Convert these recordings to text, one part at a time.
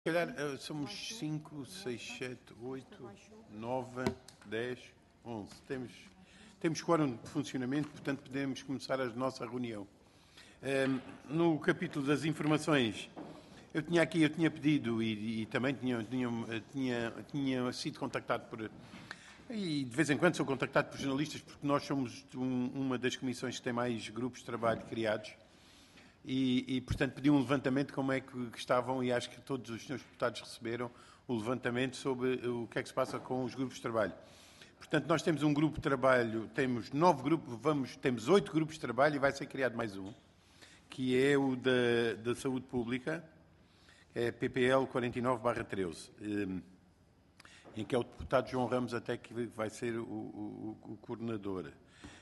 Se calhar somos 5, 6, 7, 8, 9, 10, 11. Temos quórum de funcionamento, portanto podemos começar a nossa reunião. No capítulo das informações, eu tinha pedido e também tinha sido contactado por... E de vez em quando sou contactado por jornalistas, porque nós somos uma das comissões que tem mais grupos de trabalho criados. Portanto, pedi um levantamento de como é que estavam, e acho que todos os senhores deputados receberam o levantamento sobre o que é que se passa com os grupos de trabalho. Portanto, nós temos um grupo de trabalho, temos 9 grupos, temos 8 grupos de trabalho e vai ser criado mais um, que é o da Saúde Pública, é PPL 49/13, em que é o deputado João Ramos até que vai ser o coordenador.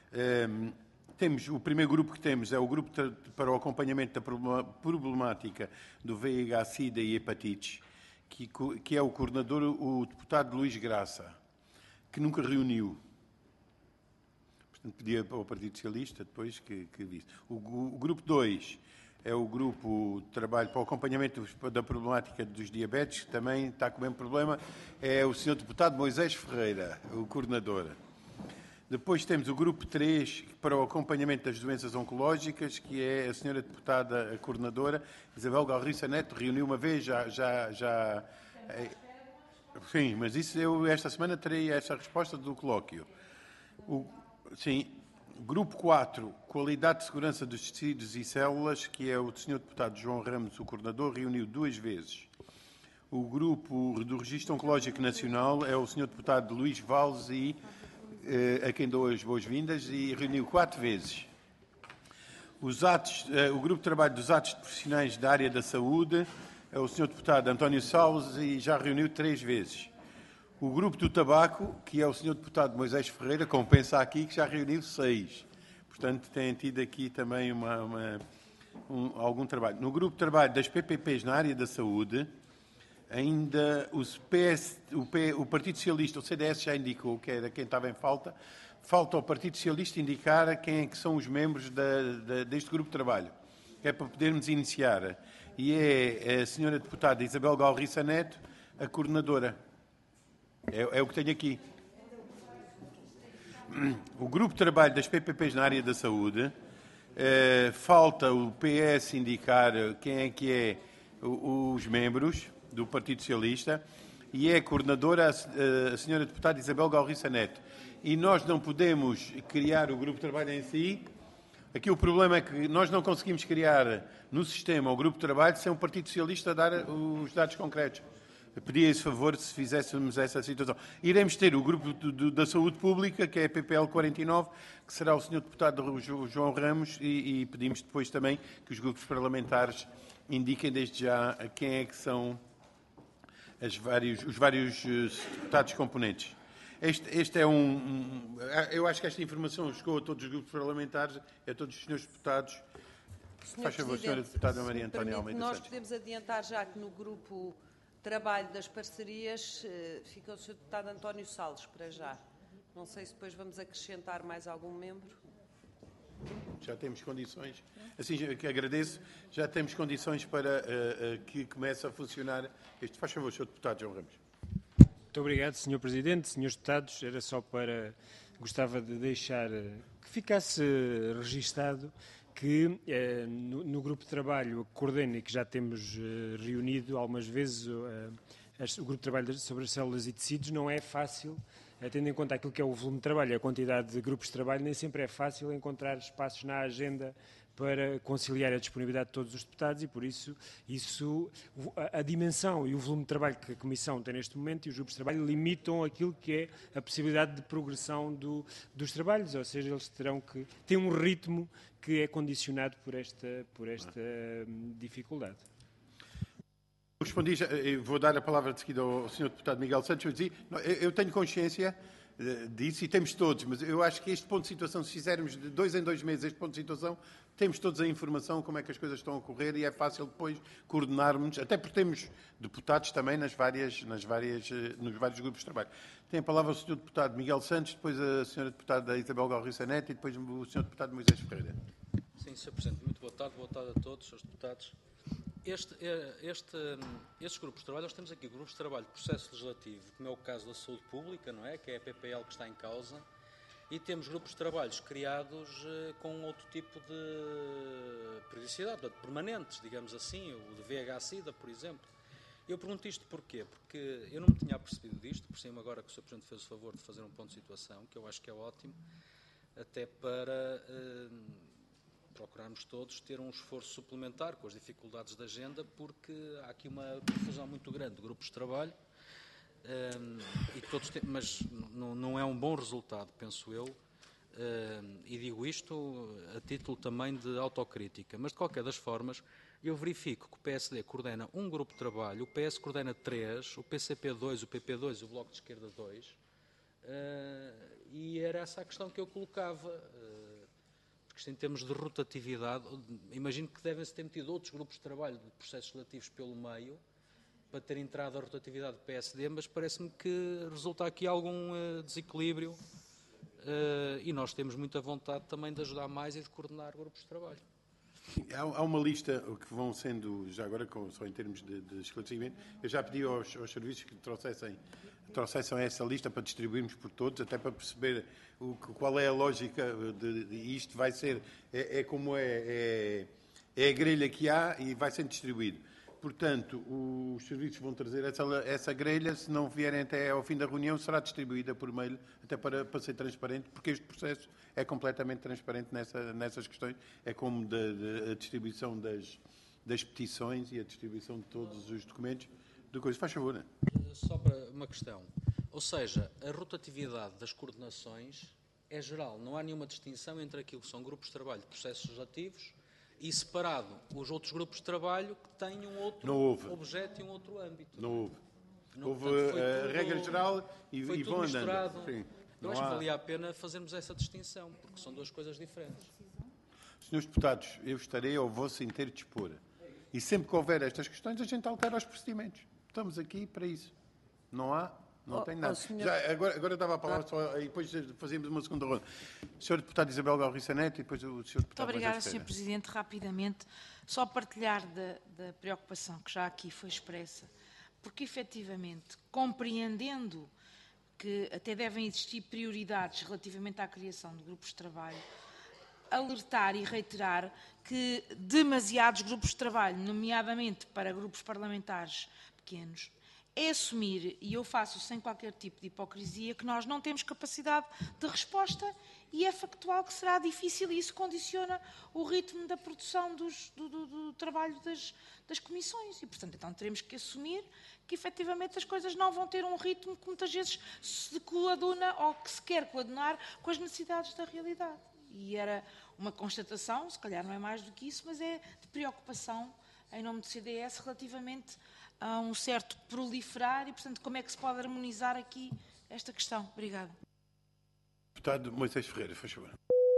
O primeiro grupo que temos é o grupo para o acompanhamento da problemática do VIH-Sida e hepatites, que é o coordenador, o deputado Luís Graça, que nunca reuniu. Portanto, pedia ao Partido Socialista depois que visse. O grupo 2 é o grupo de trabalho para o acompanhamento da problemática dos diabetes, que também está com o mesmo problema, é o Sr. Deputado Moisés Ferreira, o coordenador. Depois temos o grupo 3 para o acompanhamento das doenças oncológicas, que é a senhora deputada, a coordenadora, Isabel Galriça Neto, reuniu uma vez, Sim, mas isso eu esta semana terei essa resposta do colóquio. Grupo 4, Qualidade de Segurança dos Tecidos e Células, que é o senhor deputado João Ramos, o coordenador, reuniu 2 vezes. O grupo do Registro Oncológico Nacional é o senhor deputado Luís Valles a quem dou as boas-vindas, e reuniu 4 vezes. O grupo de trabalho dos atos de profissionais da área da saúde é o Sr. Deputado António Salles e já reuniu 3 vezes. O grupo do tabaco, que é o Sr. Deputado Moisés Ferreira, compensa aqui que já reuniu 6. Portanto, tem tido aqui também algum trabalho. No grupo de trabalho das PPPs na área da saúde, ainda o Partido Socialista, o CDS já indicou que era quem estava em falta. Falta ao Partido Socialista indicar quem é que são os membros deste grupo de trabalho, que é para podermos iniciar. E é a senhora deputada Isabel Galriça Neto, a coordenadora. É o que tenho aqui. O grupo de trabalho das PPPs na área da saúde, falta o PS indicar quem é que é os membros do Partido Socialista, e é a coordenadora a senhora deputada Isabel Galriça Neto. E nós não podemos criar o grupo de trabalho em si. Aqui o problema é que nós não conseguimos criar no sistema o grupo de trabalho sem o Partido Socialista dar os dados concretos. Eu pedia esse favor se fizéssemos essa situação. Iremos ter o grupo da Saúde Pública, que é a PPL 49, que será o senhor deputado João Ramos, e pedimos depois também que os grupos parlamentares indiquem desde já quem é que são os vários deputados componentes. Este é eu acho que esta informação chegou a todos os grupos parlamentares, a todos os senhores deputados. Faz favor, senhora deputada Maria Antónia Almeida Santos. Nós podemos adiantar já que no grupo trabalho das parcerias fica o senhor deputado António Salles, para já. Não sei se depois vamos acrescentar mais algum membro. Já temos condições, assim que agradeço, já temos condições para que comece a funcionar este. Faz favor, Sr. Deputado João Ramos. Muito obrigado, Sr. Presidente, Srs. Deputados. Era só gostava de deixar que ficasse registado que no grupo de trabalho que coordena e que já temos reunido algumas vezes, o grupo de trabalho sobre as células e tecidos não é fácil. Tendo em conta aquilo que é o volume de trabalho e a quantidade de grupos de trabalho, nem sempre é fácil encontrar espaços na agenda para conciliar a disponibilidade de todos os deputados, e por isso a dimensão e o volume de trabalho que a Comissão tem neste momento e os grupos de trabalho limitam aquilo que é a possibilidade de progressão dos trabalhos, ou seja, eles terão que ter um ritmo que é condicionado por esta dificuldade. Respondi, vou dar a palavra de seguida ao Sr. Deputado Miguel Santos. Eu tenho consciência disso e temos todos, mas eu acho que este ponto de situação, se fizermos de 2 em 2 meses este ponto de situação, temos todos a informação como é que as coisas estão a ocorrer e é fácil depois coordenarmos, até porque temos deputados também nos vários grupos de trabalho. Tem a palavra o Sr. Deputado Miguel Santos, depois a Sra. Deputada Isabel Galriça Neto e depois o Sr. Deputado Moisés Ferreira. Sim, Sr. Presidente, muito boa tarde a todos, aos deputados. Estes grupos de trabalho, nós temos aqui grupos de trabalho de processo legislativo, como é o caso da saúde pública, não é? Que é a PPL que está em causa, e temos grupos de trabalhos criados com outro tipo de periodicidade, permanentes, digamos assim, o de VIH-Sida, por exemplo. Eu pergunto isto porquê? Porque eu não me tinha apercebido disto, por cima agora que o Sr. Presidente fez o favor de fazer um ponto de situação, que eu acho que é ótimo, até para procurarmos todos ter um esforço suplementar com as dificuldades da agenda, porque há aqui uma confusão muito grande de grupos de trabalho, mas não é um bom resultado, penso eu, e digo isto a título também de autocrítica, mas de qualquer das formas eu verifico que o PSD coordena um grupo de trabalho, o PS coordena 3, o PCP 2, o PP 2 e o Bloco de Esquerda 2, e era essa a questão que eu colocava, porque isto em termos de rotatividade, imagino que devem-se ter metido outros grupos de trabalho de processos relativos pelo meio, para ter entrado a rotatividade do PSD, mas parece-me que resulta aqui algum desequilíbrio e nós temos muita vontade também de ajudar mais e de coordenar grupos de trabalho. Há uma lista que vão sendo, já agora só em termos de esclarecimento, eu já pedi aos serviços que trouxessem essa lista para distribuirmos por todos, até para perceber qual é a lógica de isto vai ser, como é a grelha que há e vai sendo distribuído. Portanto, os serviços vão trazer essa grelha, se não vierem até ao fim da reunião, será distribuída por mail, até para ser transparente, porque este processo é completamente transparente nessas questões, é como a distribuição das petições e a distribuição de todos os documentos. Faz favor, né? Só para uma questão, ou seja, a rotatividade das coordenações é geral, não há nenhuma distinção entre aquilo que são grupos de trabalho de processos legislativos e separado os outros grupos de trabalho que têm um outro objeto e um outro âmbito. Não houve. Houve a regra geral e vão andando. Sim. Eu acho que valia a pena fazermos essa distinção, porque são duas coisas diferentes. Senhores deputados, eu estarei ao vosso inteiro dispor. E sempre que houver estas questões, a gente altera os procedimentos. Estamos aqui para isso. Não tem nada. Já, agora dava a palavra só, e depois fazíamos uma segunda ronda. Sr. Deputado Isabel Galriça Neto e depois o Sr. Deputado... Muito obrigada, Sr. Presidente. Rapidamente, só partilhar da preocupação que já aqui foi expressa, porque efetivamente, compreendendo que até devem existir prioridades relativamente à criação de grupos de trabalho, alertar e reiterar que demasiados grupos de trabalho, nomeadamente para grupos parlamentares pequenos, é assumir, e eu faço sem qualquer tipo de hipocrisia, que nós não temos capacidade de resposta e é factual que será difícil e isso condiciona o ritmo da produção do trabalho das comissões. E, portanto, então teremos que assumir que, efetivamente, as coisas não vão ter um ritmo que muitas vezes se coaduna ou que se quer coadunar com as necessidades da realidade. E era uma constatação, se calhar não é mais do que isso, mas é de preocupação em nome do CDS relativamente a um certo proliferar e, portanto, como é que se pode harmonizar aqui esta questão. Obrigada. Deputado Moisés Ferreira, faz favor.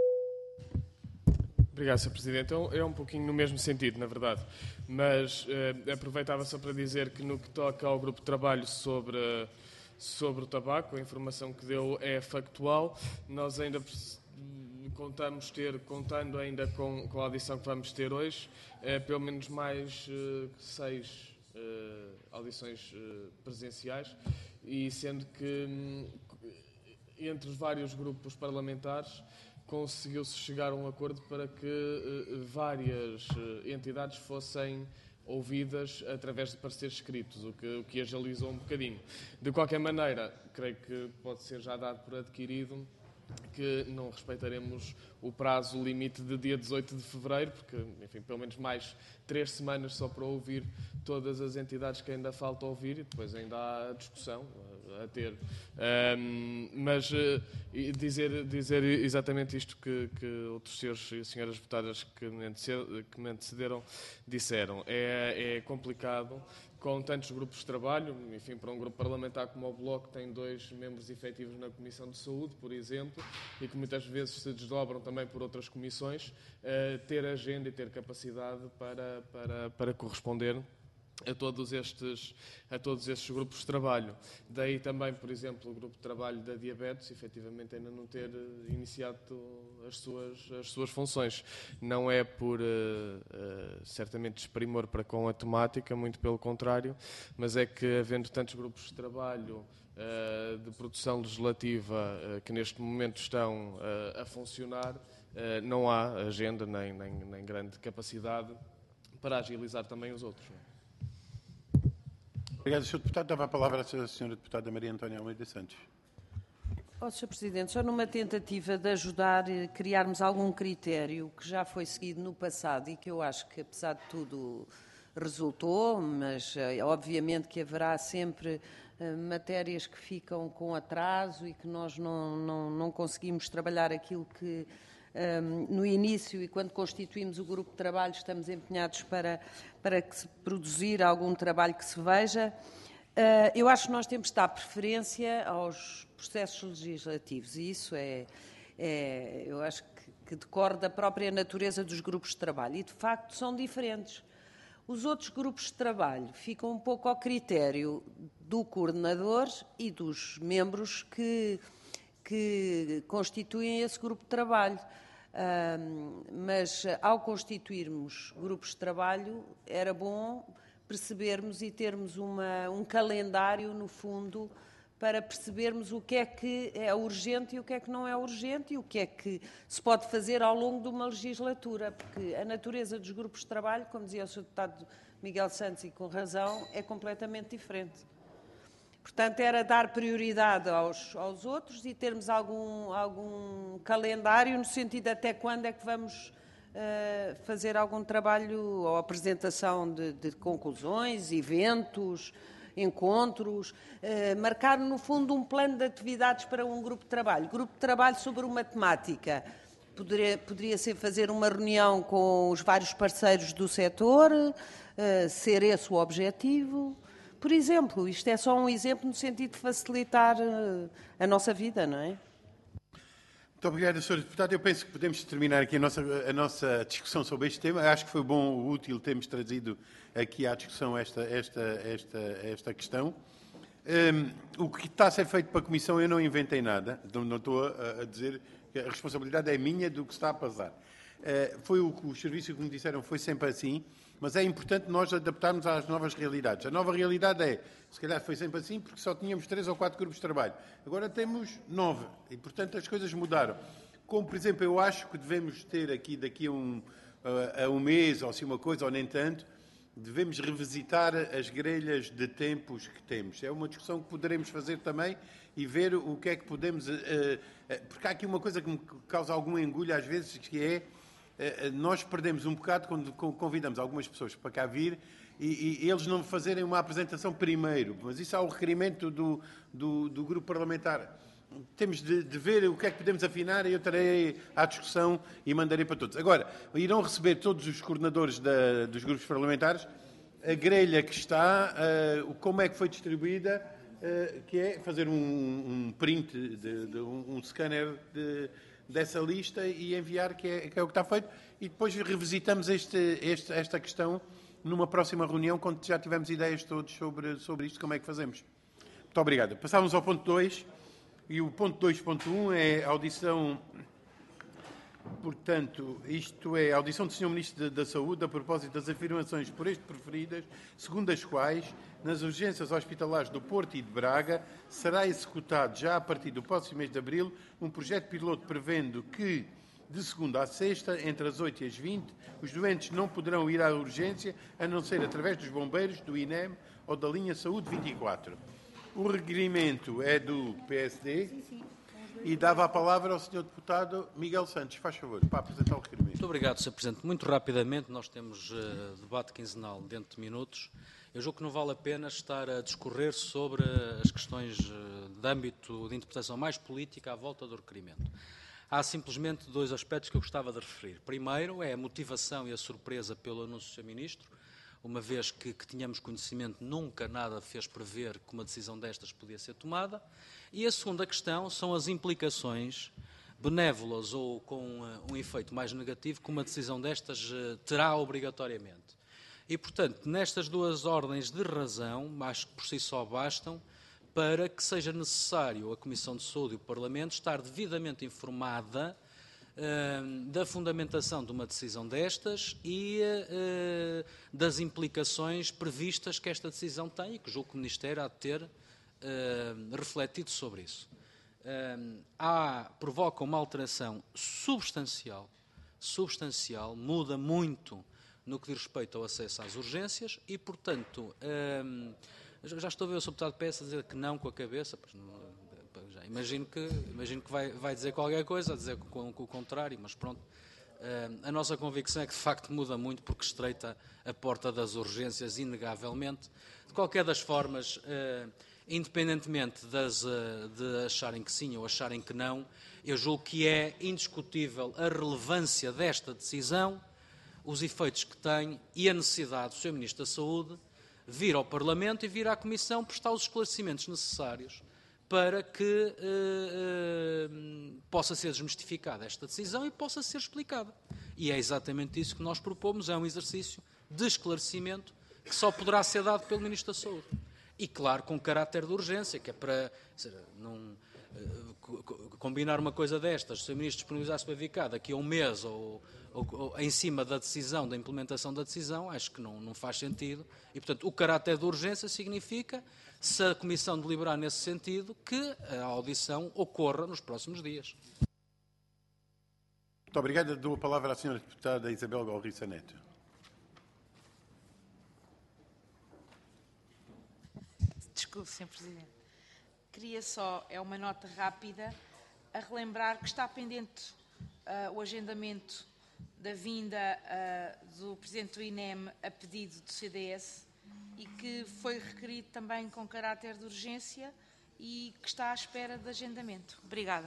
Obrigado, Sr. Presidente. É um pouquinho no mesmo sentido, na verdade, mas aproveitava só para dizer que no que toca ao grupo de trabalho sobre o tabaco, a informação que deu é factual. Nós ainda contando ainda com a audição que vamos ter hoje, pelo menos mais 6 audições presenciais, e sendo que entre os vários grupos parlamentares conseguiu-se chegar a um acordo para que várias entidades fossem ouvidas através de pareceres escritos, o que agilizou um bocadinho. De qualquer maneira, creio que pode ser já dado por adquirido que não respeitaremos o prazo limite de dia 18 de fevereiro, porque, enfim, pelo menos mais 3 semanas só para ouvir todas as entidades que ainda falta ouvir e depois ainda há discussão a ter. Mas dizer exatamente isto que outros senhores e senhoras deputadas que me antecederam disseram. É complicado com tantos grupos de trabalho, enfim, para um grupo parlamentar como o Bloco, que tem 2 membros efetivos na Comissão de Saúde, por exemplo, e que muitas vezes se desdobram também por outras comissões, ter agenda e ter capacidade para corresponder a todos estes grupos de trabalho. Daí também, por exemplo, o grupo de trabalho da diabetes, efetivamente, ainda não ter iniciado as suas funções. Não é por, certamente, desprimor para com a temática, muito pelo contrário, mas é que, havendo tantos grupos de trabalho de produção legislativa que neste momento estão a funcionar, não há agenda nem grande capacidade para agilizar também os outros. Obrigado, Sr. Deputado. Dava a palavra à Sra. Deputada Maria Antónia Almeida Santos. Sr. Presidente, só numa tentativa de ajudar a criarmos algum critério que já foi seguido no passado e que eu acho que, apesar de tudo, resultou, mas obviamente que haverá sempre matérias que ficam com atraso e que nós não conseguimos trabalhar aquilo que no início e quando constituímos o grupo de trabalho estamos empenhados para que se produzir algum trabalho que se veja. Eu acho que nós temos de dar preferência aos processos legislativos e isso eu acho que decorre da própria natureza dos grupos de trabalho e, de facto, são diferentes. Os outros grupos de trabalho ficam um pouco ao critério do coordenador e dos membros que constituem esse grupo de trabalho. Mas, ao constituirmos grupos de trabalho, era bom percebermos e termos um calendário, no fundo, para percebermos o que é urgente e o que é que não é urgente e o que é que se pode fazer ao longo de uma legislatura, porque a natureza dos grupos de trabalho, como dizia o Sr. Deputado Miguel Santos, e com razão, é completamente diferente. Portanto, era dar prioridade aos outros e termos algum calendário no sentido de até quando é que vamos fazer algum trabalho ou apresentação de conclusões, eventos, encontros, marcar, no fundo, um plano de atividades para um grupo de trabalho. Grupo de trabalho sobre uma temática. Poderia ser fazer uma reunião com os vários parceiros do setor, ser esse o objetivo. Por exemplo, isto é só um exemplo no sentido de facilitar a nossa vida, não é? Muito obrigado, Sr. Deputado. Eu penso que podemos terminar aqui a nossa discussão sobre este tema. Acho que foi bom ou útil termos trazido aqui à discussão esta questão. O que está a ser feito para a Comissão, eu não inventei nada. Não estou a dizer que a responsabilidade é minha do que está a passar. Foi o serviço que me disseram, foi sempre assim. Mas é importante nós adaptarmos às novas realidades. A nova realidade se calhar foi sempre assim, porque só tínhamos 3 ou 4 grupos de trabalho. Agora temos 9 e, portanto, as coisas mudaram. Como, por exemplo, eu acho que devemos ter aqui, daqui a um mês, ou assim uma coisa, ou nem tanto, devemos revisitar as grelhas de tempos que temos. É uma discussão que poderemos fazer também e ver o que é que podemos... Porque há aqui uma coisa que me causa algum engulho às vezes, que é... Nós perdemos um bocado quando convidamos algumas pessoas para cá vir e eles não fazerem uma apresentação primeiro, mas isso há o requerimento do grupo parlamentar. Temos de ver o que é que podemos afinar e eu trarei à discussão e mandarei para todos. Agora, irão receber todos os coordenadores dos grupos parlamentares a grelha que está, como é que foi distribuída, que é fazer um print, um scanner dessa lista e enviar, que é o que está feito, e depois revisitamos esta questão numa próxima reunião, quando já tivermos ideias todos sobre isto, como é que fazemos. Muito obrigado. Passávamos ao ponto 2, e o ponto 2.1 é a audição, portanto, isto é a audição do Sr. Ministro da Saúde a propósito das afirmações por este preferidas, segundo as quais, nas urgências hospitalares do Porto e de Braga, será executado já a partir do próximo mês de abril um projeto piloto prevendo que, de segunda a sexta, entre as 8 e as 20, os doentes não poderão ir à urgência a não ser através dos bombeiros, do INEM ou da linha Saúde 24. O requerimento é do PSD e dava a palavra ao Sr. Deputado Miguel Santos. Faz favor, para apresentar o requerimento. Muito obrigado, Sr. Presidente. Muito rapidamente, nós temos debate quinzenal dentro de minutos. Eu julgo que não vale a pena estar a discorrer sobre as questões de âmbito de interpretação mais política à volta do requerimento. Há simplesmente 2 aspectos que eu gostava de referir. Primeiro é a motivação e a surpresa pelo anúncio do Sr. Ministro, uma vez que tínhamos conhecimento, nunca nada fez prever que uma decisão destas podia ser tomada. E a segunda questão são as implicações benévolas ou com um efeito mais negativo que uma decisão destas terá obrigatoriamente. E, portanto, nestas duas ordens de razão, acho que por si só bastam, para que seja necessário a Comissão de Saúde e o Parlamento estar devidamente informada da fundamentação de uma decisão destas e das implicações previstas que esta decisão tem e que julgo que o Ministério há de ter refletido sobre isso. Provoca uma alteração substancial, muda muito no que diz respeito ao acesso às urgências e, portanto, já estou a ver o Sr. Deputado Peça a dizer que não com a cabeça, já imagino que vai dizer qualquer coisa, a dizer com o contrário, mas pronto. A nossa convicção é que de facto muda muito porque estreita a porta das urgências, inegavelmente. De qualquer das formas, independentemente de acharem que sim ou acharem que não, eu julgo que é indiscutível a relevância desta decisão, os efeitos que tem e a necessidade do Sr. Ministro da Saúde vir ao Parlamento e vir à Comissão prestar os esclarecimentos necessários para que possa ser desmistificada esta decisão e possa ser explicada. E é exatamente isso que nós propomos, é um exercício de esclarecimento que só poderá ser dado pelo Ministro da Saúde. E, claro, com caráter de urgência, que é para não combinar uma coisa destas, se o Ministro disponibilizar-se para vir cá daqui a um mês ou em cima da decisão, da implementação da decisão, acho que não faz sentido. E, portanto, o caráter de urgência significa, se a Comissão deliberar nesse sentido, que a audição ocorra nos próximos dias. Muito obrigado. Dou a palavra à Sra. Deputada Isabel Galriça Neto. Desculpe, Sr. Presidente. Queria só, uma nota rápida, a relembrar que está pendente o agendamento da vinda do Presidente do INEM a pedido do CDS e que foi requerido também com caráter de urgência e que está à espera de agendamento. Obrigada.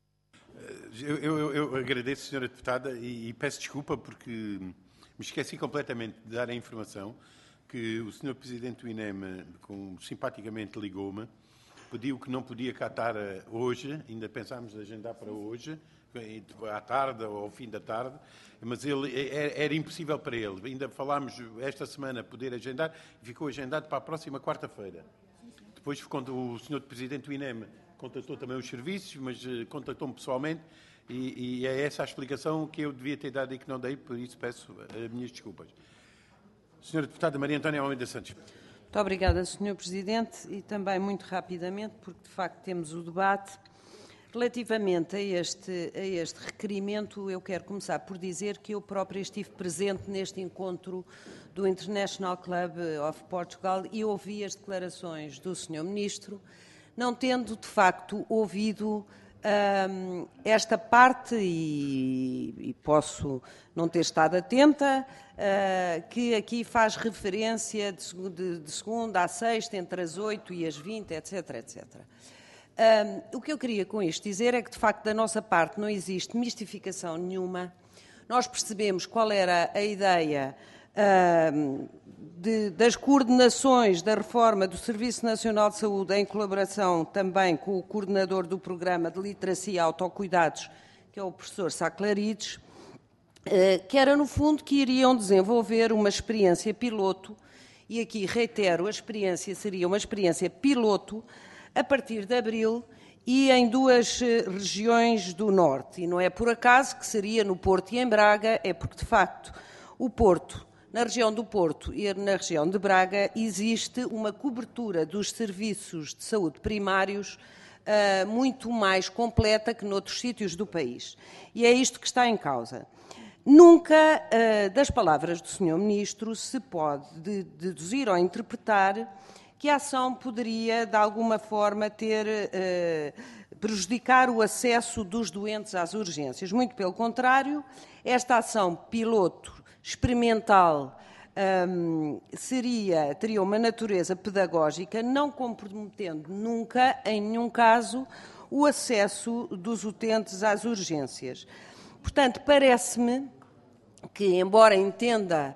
Eu agradeço, Sra. Deputada, e peço desculpa porque me esqueci completamente de dar a informação que o Sr. Presidente do INEM simpaticamente ligou-me, pediu que não podia cá estar hoje, ainda pensámos em agendar para hoje, à tarde ou ao fim da tarde, mas era impossível para ele. Ainda falámos esta semana poder agendar e ficou agendado para a próxima quarta-feira. Depois, quando o Sr. Presidente do INEM contatou também os serviços, mas contatou-me pessoalmente e é essa a explicação que eu devia ter dado e que não dei, por isso peço as minhas desculpas. Sra. Deputada Maria Antónia Almeida Santos. Muito obrigada, Sr. Presidente, e também muito rapidamente, porque de facto temos o debate. Relativamente a este requerimento, eu quero começar por dizer que eu própria estive presente neste encontro do International Club of Portugal e ouvi as declarações do Sr. Ministro, não tendo de facto ouvido esta parte, e posso não ter estado atenta, que aqui faz referência de segunda à sexta, entre as 8 e as 20, etc, etc. O que eu queria com isto dizer é que, de facto, da nossa parte não existe mistificação nenhuma. Nós percebemos qual era a ideia das coordenações da reforma do Serviço Nacional de Saúde, em colaboração também com o coordenador do Programa de Literacia e Autocuidados, que é o professor Sá Clarides, que era, no fundo, que iriam desenvolver uma experiência piloto, e aqui reitero, a experiência seria uma experiência piloto a partir de abril e em 2 regiões do Norte. E não é por acaso que seria no Porto e em Braga, é porque, de facto, o Porto, na região do Porto e na região de Braga, existe uma cobertura dos serviços de saúde primários muito mais completa que noutros sítios do país. E é isto que está em causa. Nunca, das palavras do Sr. Ministro, se pode deduzir ou interpretar que a ação poderia, de alguma forma, prejudicar o acesso dos doentes às urgências. Muito pelo contrário, esta ação piloto experimental teria uma natureza pedagógica, não comprometendo nunca, em nenhum caso, o acesso dos utentes às urgências. Portanto, parece-me que, embora entenda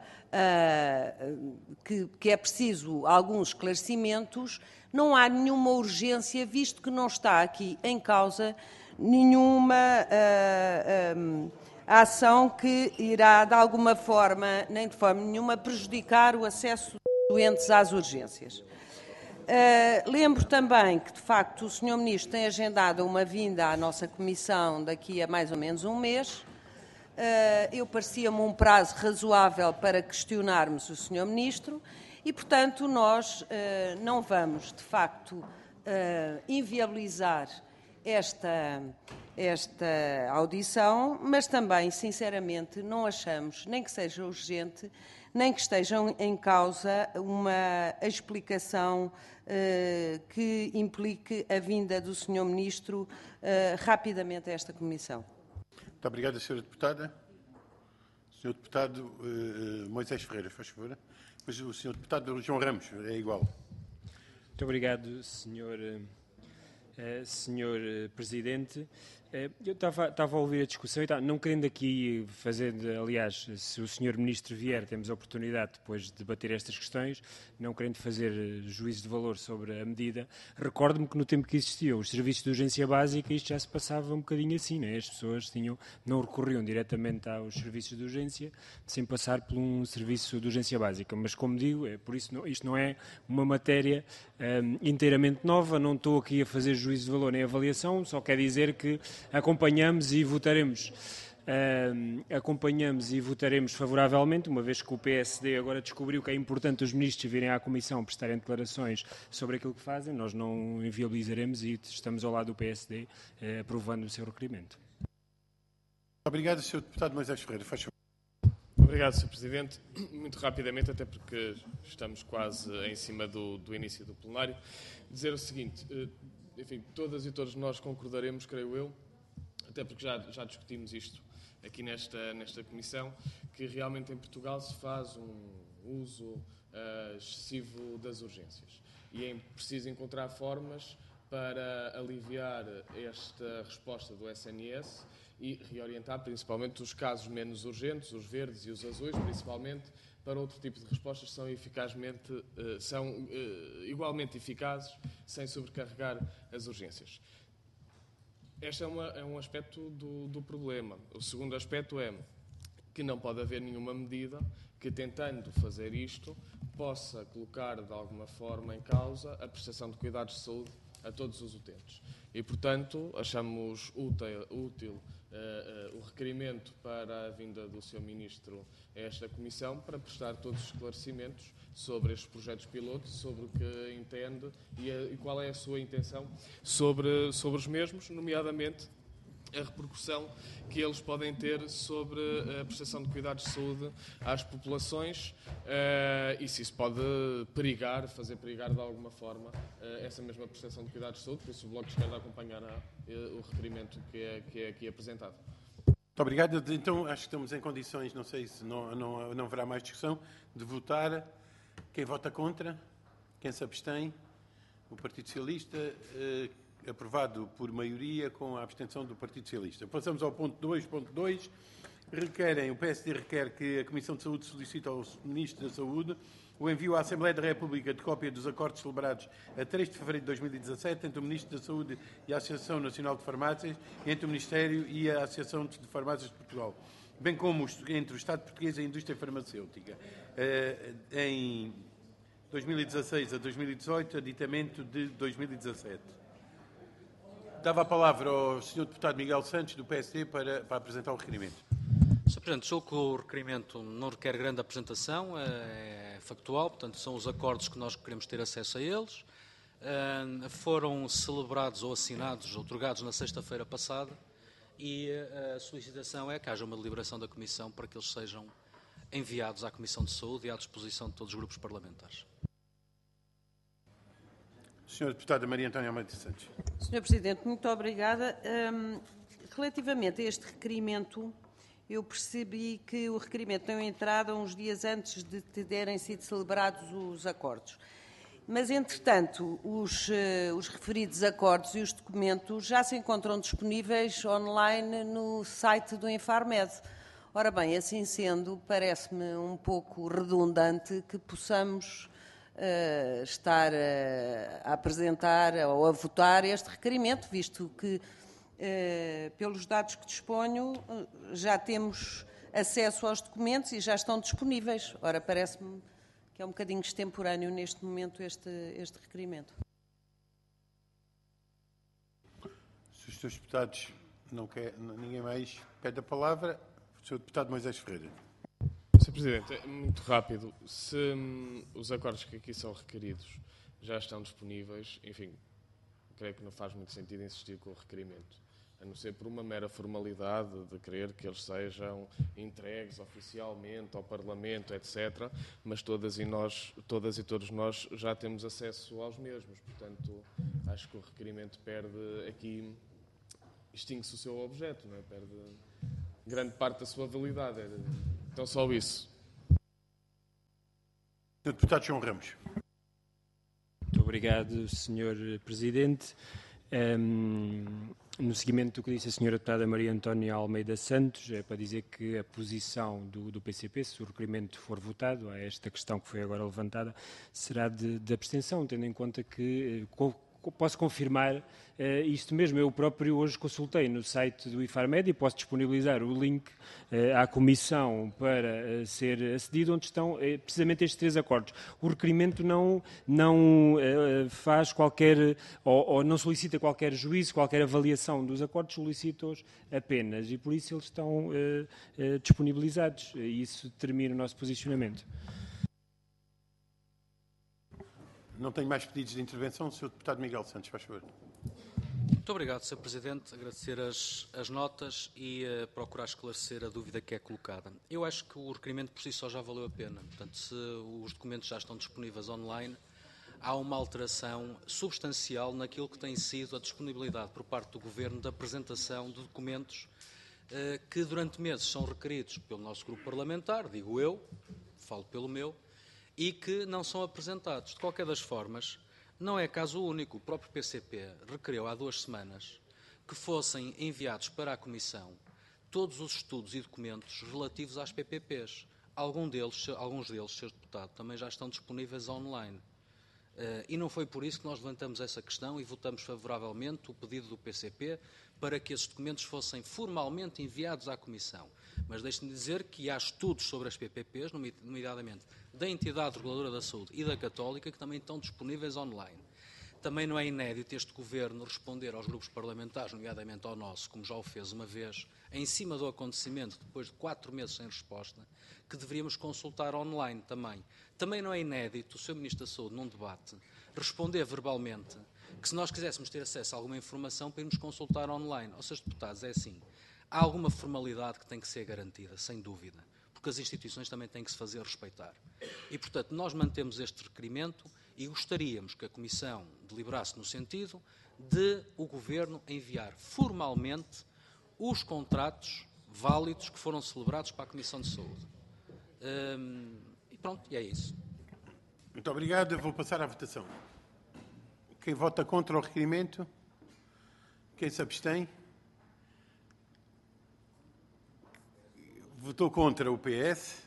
que é preciso alguns esclarecimentos, não há nenhuma urgência, visto que não está aqui em causa nenhuma a ação que irá, de alguma forma, nem de forma nenhuma, prejudicar o acesso dos doentes às urgências. Lembro também que, de facto, o Sr. Ministro tem agendado uma vinda à nossa Comissão daqui a mais ou menos um mês. Eu parecia-me um prazo razoável para questionarmos o Sr. Ministro e, portanto, nós não vamos, de facto, inviabilizar esta audição, mas também, sinceramente, não achamos nem que seja urgente, nem que estejam em causa uma explicação que implique a vinda do Sr. Ministro rapidamente a esta Comissão. Muito obrigado, Sra. Deputada. Sr. Deputado Moisés Ferreira, faz favor. Depois o Sr. Deputado João Ramos, é igual. Muito obrigado, Senhor Presidente. Eu estava a ouvir a discussão e não querendo aqui fazer, aliás, se o Sr. Ministro vier, temos a oportunidade depois de debater estas questões, não querendo fazer juízo de valor sobre a medida, recordo-me que no tempo que existiam os serviços de urgência básica, isto já se passava um bocadinho assim, né? As pessoas não recorriam diretamente aos serviços de urgência sem passar por um serviço de urgência básica. Mas, como digo, por isso isto não é uma matéria inteiramente nova, não estou aqui a fazer juízo de valor nem avaliação, só quer dizer que acompanhamos e votaremos favoravelmente, uma vez que o PSD agora descobriu que é importante os ministros virem à Comissão prestarem declarações sobre aquilo que fazem. Nós não inviabilizaremos e estamos ao lado do PSD aprovando o seu requerimento. Obrigado, Sr. Deputado Moisés Ferreira. Faz favor. Obrigado, Sr. Presidente. Muito rapidamente, até porque estamos quase em cima do início do plenário, dizer o seguinte, enfim, todas e todos nós concordaremos, creio eu, até porque já discutimos isto aqui nesta Comissão, que realmente em Portugal se faz um uso excessivo das urgências. E é preciso encontrar formas para aliviar esta resposta do SNS e reorientar principalmente os casos menos urgentes, os verdes e os azuis, principalmente, para outro tipo de respostas que são igualmente eficazes, sem sobrecarregar as urgências. Este é um aspecto do problema. O segundo aspecto é que não pode haver nenhuma medida que, tentando fazer isto, possa colocar de alguma forma em causa a prestação de cuidados de saúde a todos os utentes. E, portanto, achamos útil o requerimento para a vinda do Sr. Ministro a esta Comissão para prestar todos os esclarecimentos sobre estes projetos pilotos, sobre o que entende e qual é a sua intenção sobre os mesmos, nomeadamente a repercussão que eles podem ter sobre a prestação de cuidados de saúde às populações e se isso pode fazer perigar de alguma forma essa mesma prestação de cuidados de saúde, por isso o Bloco de Esquerda acompanhará o requerimento que é aqui apresentado. Muito obrigado. Então, acho que estamos em condições, não sei se não haverá mais discussão, de votar. Quem vota contra? Quem se abstém? O Partido Socialista, aprovado por maioria com a abstenção do Partido Socialista. Passamos ao ponto 2. Ponto 2. O PSD requer que a Comissão de Saúde solicite ao Ministro da Saúde o envio à Assembleia da República de cópia dos acordos celebrados a 3 de fevereiro de 2017 entre o Ministro da Saúde e a Associação Nacional de Farmácias, entre o Ministério e a Associação de Farmácias de Portugal, bem como entre o Estado português e a indústria farmacêutica, em 2016 a 2018, aditamento de 2017. Dava a palavra ao Sr. Deputado Miguel Santos, do PSD, para apresentar o requerimento. Sr. Presidente, julgo que o requerimento não requer grande apresentação, é factual, portanto são os acordos que nós queremos ter acesso a eles. Foram celebrados ou assinados, outorgados na sexta-feira passada e a solicitação é que haja uma deliberação da Comissão para que eles sejam enviados à Comissão de Saúde e à disposição de todos os grupos parlamentares. Sra. Deputada Maria Antónia Almeida Santos. Sr. Presidente, muito obrigada. Relativamente a este requerimento, eu percebi que o requerimento deu entrada uns dias antes de terem sido celebrados os acordos. Mas, entretanto, os referidos acordos e os documentos já se encontram disponíveis online no site do Infarmed. Ora bem, assim sendo, parece-me um pouco redundante que possamos estar a apresentar ou a votar este requerimento, visto que pelos dados que disponho, já temos acesso aos documentos e já estão disponíveis. Ora, parece-me que é um bocadinho extemporâneo neste momento este requerimento. Se os senhores deputados ninguém mais pede a palavra, o Sr. Deputado Moisés Ferreira. Sr. Presidente, é muito rápido. Se os acordos que aqui são requeridos já estão disponíveis, enfim, creio que não faz muito sentido insistir com o requerimento, a não ser por uma mera formalidade de querer que eles sejam entregues oficialmente ao Parlamento, etc. Mas todas e todos nós já temos acesso aos mesmos. Portanto, acho que o requerimento perde aqui, extingue-se o seu objeto, não é? Perde grande parte da sua validade. Então, só isso. Sr. Deputado João Ramos. Muito obrigado, Sr. Presidente. No seguimento do que disse a Sra. Deputada Maria Antónia Almeida Santos, é para dizer que a posição do PCP, se o requerimento for votado, a esta questão que foi agora levantada, será de abstenção, tendo em conta que posso confirmar isto mesmo. Eu próprio hoje consultei no site do IFARMED e posso disponibilizar o link à comissão para ser acedido, onde estão precisamente estes 3 acordos. O requerimento não faz qualquer, ou não solicita qualquer juízo, qualquer avaliação dos acordos, solicita-os apenas, e por isso eles estão disponibilizados, e isso determina o nosso posicionamento. Não tenho mais pedidos de intervenção. Sr. Deputado Miguel Santos, faz favor. Muito obrigado, Sr. Presidente. Agradecer as notas e procurar esclarecer a dúvida que é colocada. Eu acho que o requerimento por si só já valeu a pena. Portanto, se os documentos já estão disponíveis online, há uma alteração substancial naquilo que tem sido a disponibilidade por parte do Governo da apresentação de documentos que durante meses são requeridos pelo nosso grupo parlamentar, digo eu, falo pelo meu, e que não são apresentados. De qualquer das formas, não é caso único. O próprio PCP requeriu há 2 semanas que fossem enviados para a Comissão todos os estudos e documentos relativos às PPPs. Alguns deles, Sr. Deputado, também já estão disponíveis online. E não foi por isso que nós levantamos essa questão e votamos favoravelmente o pedido do PCP para que esses documentos fossem formalmente enviados à Comissão. Mas deixe-me dizer que há estudos sobre as PPPs, nomeadamente da Entidade Reguladora da Saúde e da Católica, que também estão disponíveis online. Também não é inédito este Governo responder aos grupos parlamentares, nomeadamente ao nosso, como já o fez uma vez, em cima do acontecimento, depois de 4 meses sem resposta, que deveríamos consultar online também. Também não é inédito o Sr. Ministro da Saúde, num debate, responder verbalmente que se nós quiséssemos ter acesso a alguma informação, para irmos consultar online. Aos seus deputados, é assim, há alguma formalidade que tem que ser garantida, sem dúvida, porque as instituições também têm que se fazer respeitar. E, portanto, nós mantemos este requerimento e gostaríamos que a Comissão deliberasse no sentido de o Governo enviar formalmente os contratos válidos que foram celebrados para a Comissão de Saúde. E pronto, e é isso. Muito obrigado. Eu vou passar à votação. Quem vota contra o requerimento? Quem se abstém? Votou contra o PS.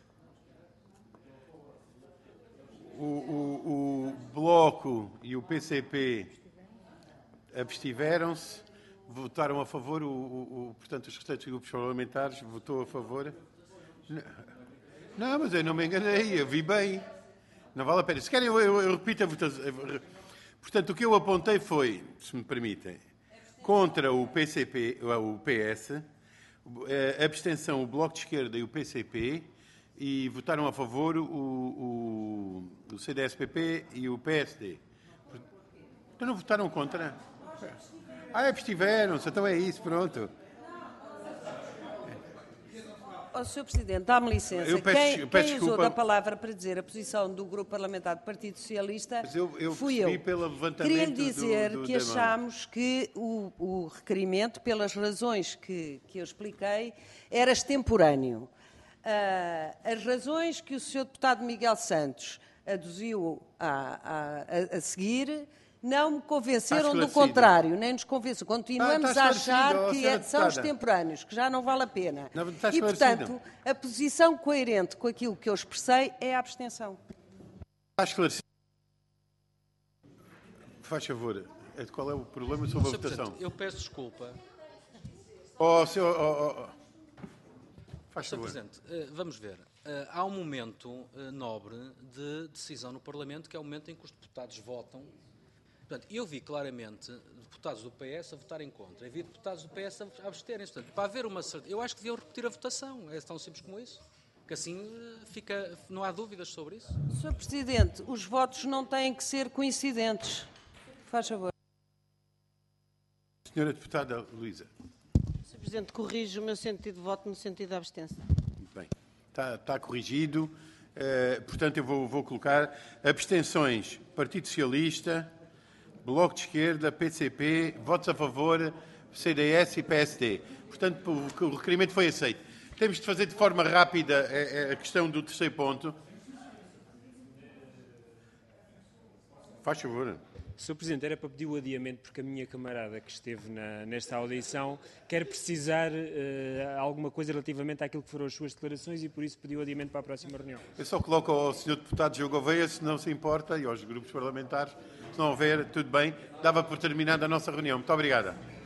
O Bloco e o PCP abstiveram-se. Votaram a favor. Portanto, os restantes grupos parlamentares votou a favor. Não, mas eu não me enganei. Eu vi bem. Não vale a pena. Se querem, eu repito a votação. Portanto, o que eu apontei foi, se me permitem, contra o PCP, o PS, abstenção o Bloco de Esquerda e o PCP, e votaram a favor o CDS-PP e o PSD. Então não votaram contra? Abstiveram-se, então é isso, pronto. Sr. Presidente, dá-me licença. Eu peço quem usou desculpa. da palavra para dizer a posição do Grupo Parlamentar do Partido Socialista Mas eu fui percebi eu. pelo levantamento Queria lhe dizer do que da mão. achámos que o requerimento, pelas razões que eu expliquei, era extemporâneo. As razões que o Sr. Deputado Miguel Santos aduziu a seguir não me convenceram do contrário, nem nos convencem. Continuamos está a achar esclarecido, que Sra. são Deputada. extemporâneos, que já não vale a pena. Não, está E, esclarecido. portanto, a posição coerente com aquilo que eu expressei é a abstenção. Está esclarecido. Faz favor. Qual é o problema sobre a Sr. votação? Presidente, eu peço desculpa. Faz Sr. favor. Presidente, vamos ver. Há um momento nobre de decisão no Parlamento, que é o momento em que os deputados votam. Portanto, eu vi claramente deputados do PS a votarem contra, e vi deputados do PS a absterem-se. Portanto, para haver uma certeza, eu acho que deviam repetir a votação. É tão simples como isso. Que assim não há dúvidas sobre isso. Sr. Presidente, os votos não têm que ser coincidentes. Faz favor. Senhora Deputada Luísa. Sr. Presidente, corrijo o meu sentido de voto no sentido da abstenção. Muito bem. Está corrigido. Portanto, eu vou colocar abstenções. Partido Socialista, Bloco de Esquerda, PCP, votos a favor, CDS e PSD. Portanto, o requerimento foi aceito. Temos de fazer de forma rápida a questão do terceiro ponto. Faz favor. Sr. Presidente, era para pedir o adiamento, porque a minha camarada que esteve nesta audição quer precisar alguma coisa relativamente àquilo que foram as suas declarações e por isso pediu o adiamento para a próxima reunião. Eu só coloco ao Sr. Deputado Diogo Gouveia, se não se importa, e aos grupos parlamentares, se não houver, tudo bem, dava por terminada a nossa reunião. Muito obrigada.